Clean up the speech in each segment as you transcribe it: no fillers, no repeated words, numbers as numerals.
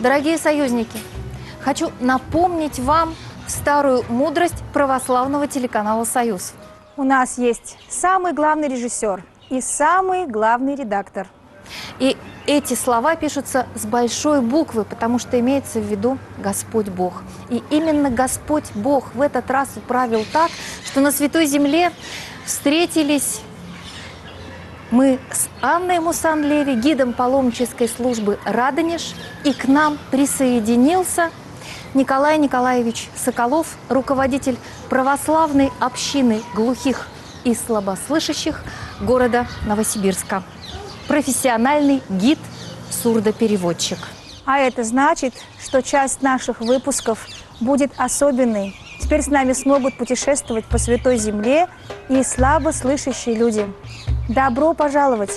Дорогие союзники, хочу напомнить вам старую мудрость православного телеканала «Союз». У нас есть самый главный режиссер и самый главный редактор. И эти слова пишутся с большой буквы, потому что имеется в виду Господь Бог. И именно Господь Бог в этот раз управил так, что на Святой Земле встретились мы с Анной Мусанлеви, гидом паломнической службы «Радонеж», и к нам присоединился Николай Николаевич Соколов, руководитель православной общины глухих и слабослышащих города Новосибирска. Профессиональный гид, сурдопереводчик. А это значит, что часть наших выпусков будет особенной. Теперь с нами смогут путешествовать по Святой Земле и слабослышащие люди. Добро пожаловать!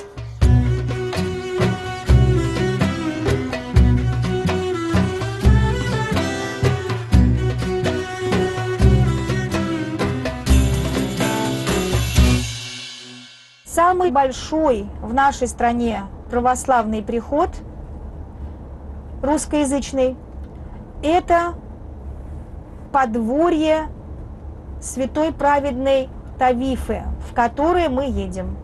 Самый большой в нашей стране православный приход, русскоязычный, это подворье святой праведной Тавифы, в которое мы едем.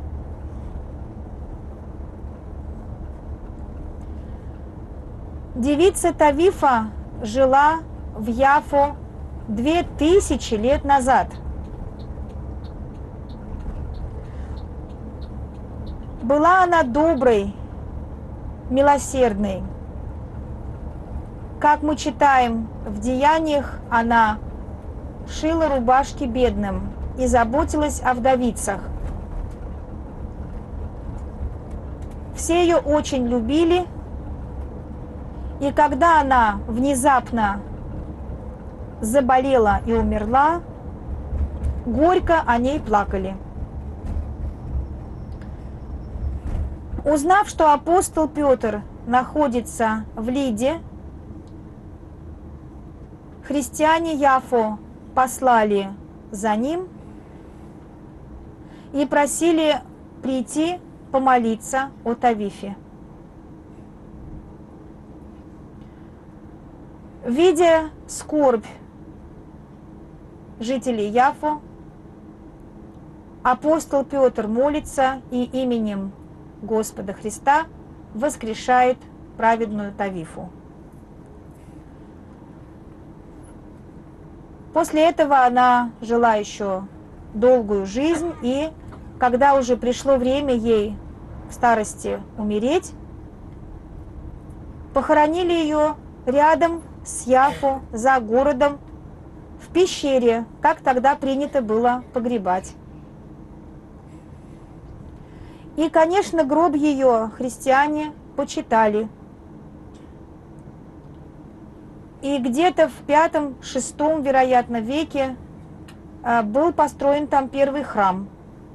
Девица Тавифа жила в Яфо 2000 лет назад. Была она доброй, милосердной. Как мы читаем в Деяниях, она шила рубашки бедным и заботилась о вдовицах. Все ее очень любили, и когда она внезапно заболела и умерла, горько о ней плакали. Узнав, что апостол Петр находится в Лиде, христиане Яфо послали за ним и просили прийти помолиться о Тавифе. Видя скорбь жителей Яфо, апостол Петр молится и именем Господа Христа воскрешает праведную Тавифу. После этого она жила еще долгую жизнь, и когда уже пришло время ей в старости умереть, похоронили ее рядом с Яфо, за городом, в пещере, как тогда принято было погребать. И, конечно, гроб ее христиане почитали. И где-то в V-VI, вероятно, веке был построен там первый храм.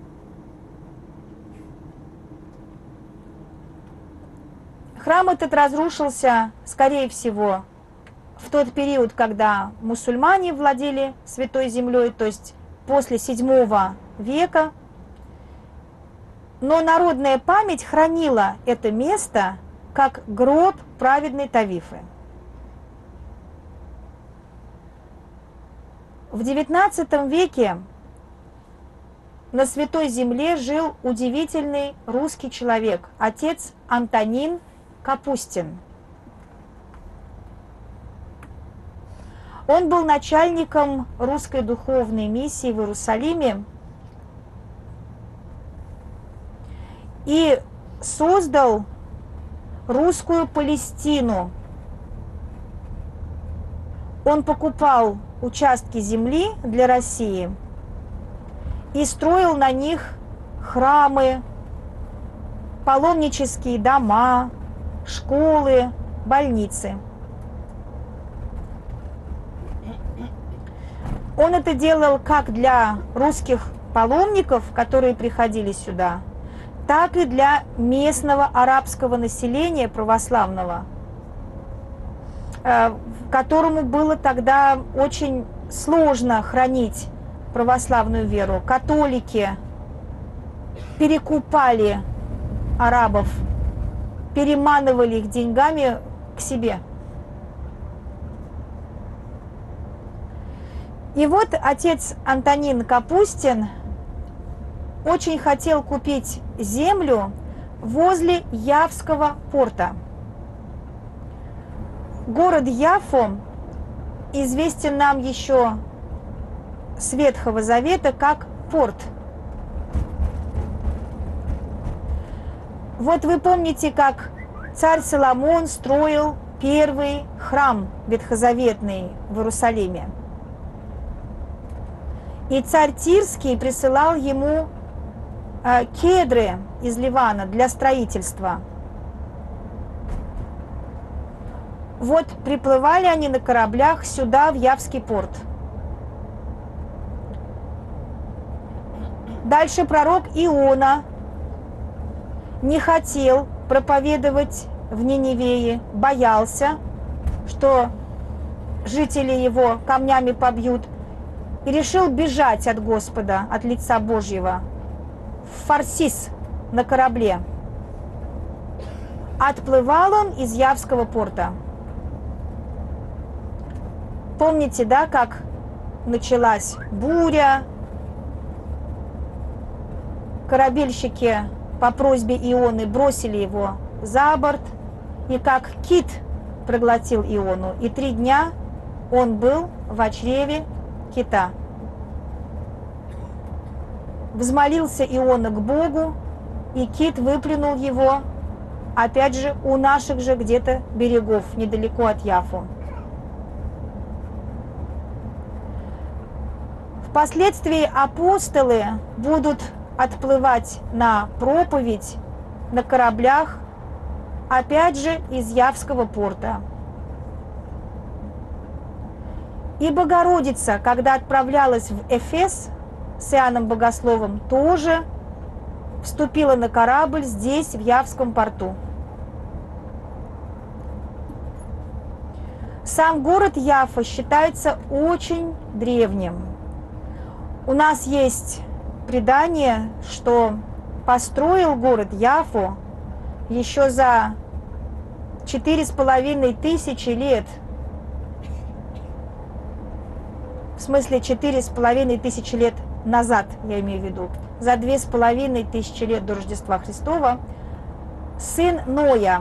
Храм этот разрушился, скорее всего, в тот период, когда мусульмане владели Святой Землей, то есть после VII века. Но народная память хранила это место как гроб праведной Тавифы. В XIX веке на Святой Земле жил удивительный русский человек, отец Антонин Капустин. Он был начальником русской духовной миссии в Иерусалиме и создал русскую Палестину. Он покупал участки земли для России и строил на них храмы, паломнические дома, школы, больницы. Он это делал как для русских паломников, которые приходили сюда, так и для местного арабского населения православного, которому было тогда очень сложно хранить православную веру. Католики перекупали арабов, переманывали их деньгами к себе. И вот отец Антонин Капустин очень хотел купить землю возле Явского порта. Город Яффо известен нам еще с Ветхого Завета как порт. Вот вы помните, как царь Соломон строил первый храм ветхозаветный в Иерусалиме. И царь Тирский присылал ему кедры из Ливана для строительства. Вот приплывали они на кораблях сюда, в Явский порт. Дальше пророк Иона не хотел проповедовать в Ниневее, боялся, что жители его камнями побьют, и решил бежать от Господа, от лица Божьего, в Фарсис на корабле. Отплывал он из Явского порта. Помните, да, как началась буря? Корабельщики по просьбе Ионы бросили его за борт, и как кит проглотил Иону, и 3 дня он был в чреве кита. Взмолился Иона к Богу, и кит выплюнул его, опять же, у наших же где-то берегов, недалеко от Яффо. Впоследствии апостолы будут отплывать на проповедь на кораблях, опять же, из Явского порта. И Богородица, когда отправлялась в Эфес с Иоанном Богословом, тоже вступила на корабль здесь, в Явском порту. Сам город Яффо считается очень древним. У нас есть предание, что построил город Яффо еще за 4500 лет. В смысле 4500 лет назад, я имею в виду. За 2500 лет до Рождества Христова сын Ноя.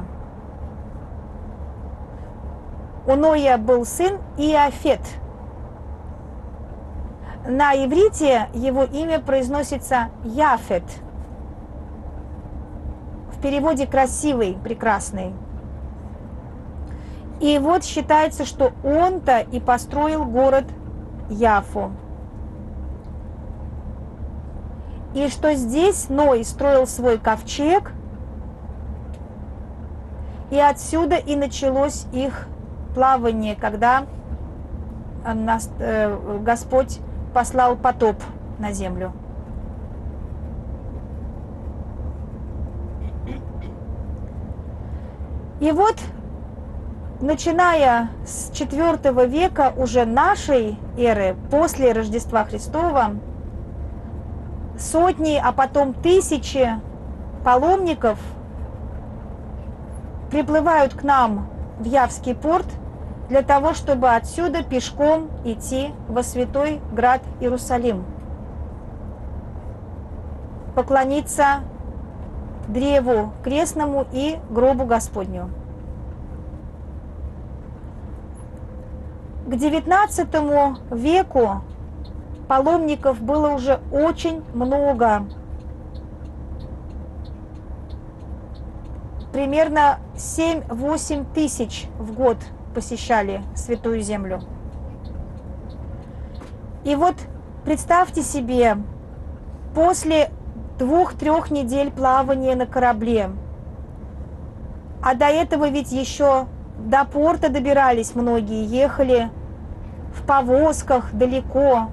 У Ноя был сын Иофет. На иврите его имя произносится Яфет. В переводе красивый, прекрасный. И вот считается, что он-то и построил город Яффо. И что здесь Ной строил свой ковчег, и отсюда и началось их плавание, когда Господь послал потоп на землю. И вот, начиная с IV века уже нашей эры, после Рождества Христова, сотни, а потом тысячи паломников приплывают к нам в Явский порт для того, чтобы отсюда пешком идти во святой град Иерусалим, поклониться древу крестному и гробу Господню. К XIX веку паломников было уже очень много. Примерно 7-8 тысяч в год посещали Святую Землю. И вот представьте себе, после 2-3 недель плавания на корабле, а до этого ведь еще до порта добирались многие, ехали в повозках далеко.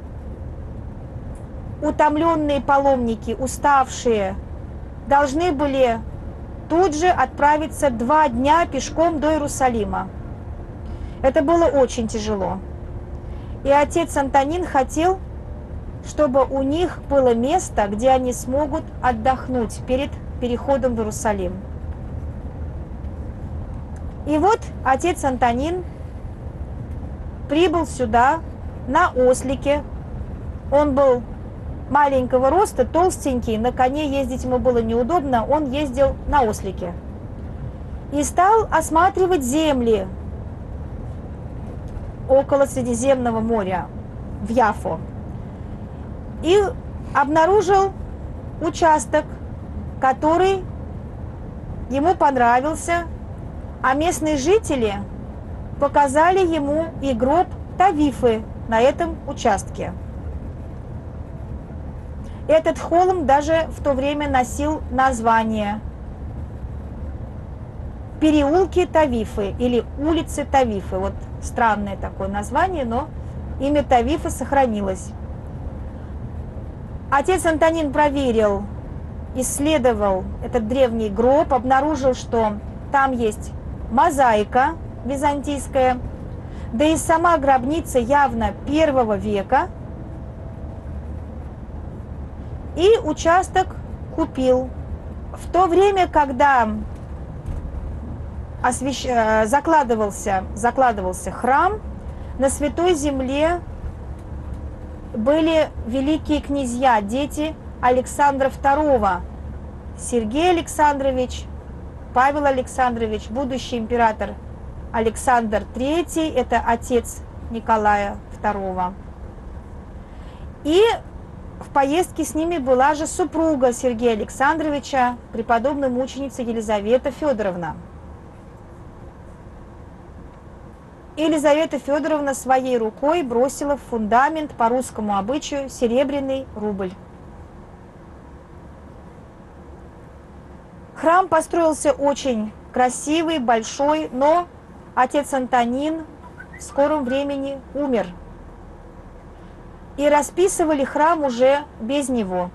Утомленные паломники, уставшие, должны были тут же отправиться 2 дня пешком до Иерусалима. Это было очень тяжело. И отец Антонин хотел, чтобы у них было место, где они смогут отдохнуть перед переходом в Иерусалим. И вот отец Антонин прибыл сюда, на ослике. Он был маленького роста, толстенький, на коне ездить ему было неудобно, он ездил на ослике. И стал осматривать земли около Средиземного моря, в Яффо. И обнаружил участок, который ему понравился, а местные жители показали ему и гроб Тавифы на этом участке. Этот холм даже в то время носил название переулки Тавифы или улицы Тавифы. Вот странное такое название, но имя Тавифы сохранилось. Отец Антонин проверил, исследовал этот древний гроб, обнаружил, что там есть мозаика византийская, да и сама гробница явно первого века. И участок купил. В то время, когда закладывался храм, на Святой Земле были великие князья, дети Александра II, Сергей Александрович, Павел Александрович, будущий император Александр III, это отец Николая II. И в поездке с ними была же супруга Сергея Александровича, преподобная мученица Елизавета Федоровна. Елизавета Федоровна своей рукой бросила в фундамент по русскому обычаю серебряный рубль. Храм построился очень красивый, большой, но отец Антонин в скором времени умер. И расписывали храм уже без него.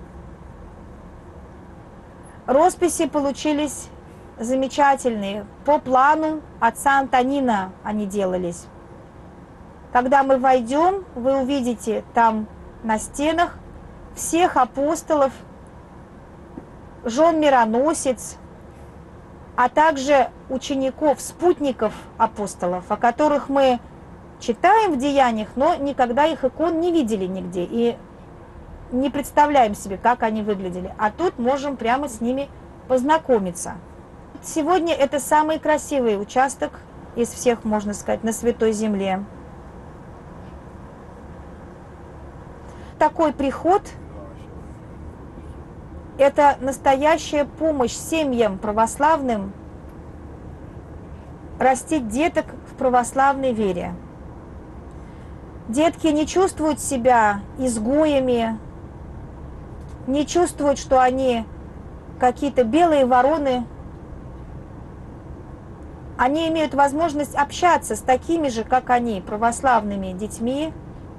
Росписи получились замечательные. По плану отца Антонина они делались. Когда мы войдем, вы увидите там на стенах всех апостолов, жен мироносец, а также учеников, спутников апостолов, о которых мы читаем в деяниях, но никогда их икон не видели нигде и не представляем себе, как они выглядели. А тут можем прямо с ними познакомиться. Сегодня это самый красивый участок из всех, можно сказать, на Святой Земле. Такой приход – это настоящая помощь семьям православным растить деток в православной вере. Детки не чувствуют себя изгоями, не чувствуют, что они какие-то белые вороны. Они имеют возможность общаться с такими же, как они, православными детьми.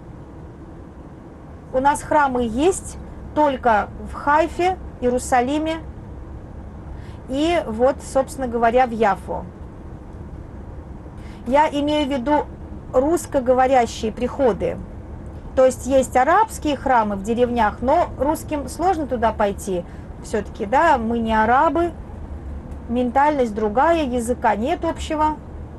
У нас храмы есть только в Хайфе, Иерусалиме и вот, собственно говоря, в Яффо. Я имею в виду русскоговорящие приходы. То есть арабские храмы в деревнях, но русским сложно туда пойти. Все-таки, да, мы не арабы, ментальность другая, языка нет общего.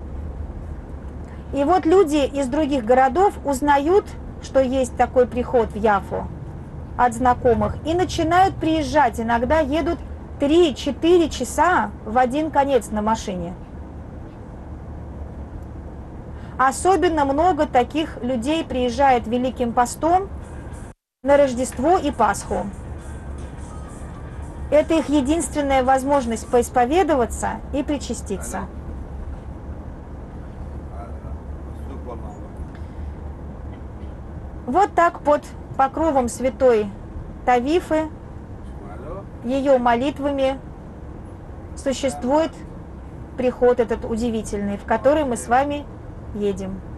И вот люди из других городов узнают, что есть такой приход в Яффо от знакомых, и начинают приезжать. Иногда едут 3-4 часа в один конец на машине. Особенно много таких людей приезжает Великим постом на Рождество и Пасху. Это их единственная возможность поисповедоваться и причаститься. Вот так под покровом святой Тавифы, ее молитвами существует приход этот удивительный, в который мы с вами едем.